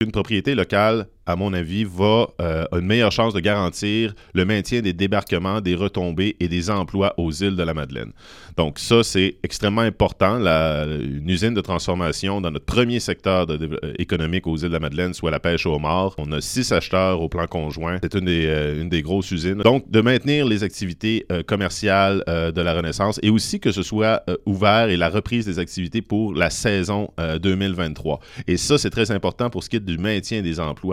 Une propriété locale, à mon avis, a une meilleure chance de garantir le maintien des débarquements, des retombées et des emplois aux îles de la Madeleine. Donc ça, c'est extrêmement important. Une usine de transformation dans notre premier secteur économique aux îles de la Madeleine, soit la pêche au homard. On a 6 acheteurs au plan conjoint. C'est une des grosses usines. Donc, de maintenir les activités commerciales de la Renaissance et aussi que ce soit ouvert et la reprise des activités pour la saison 2023. Et ça, c'est très important pour ce qui est du maintien des emplois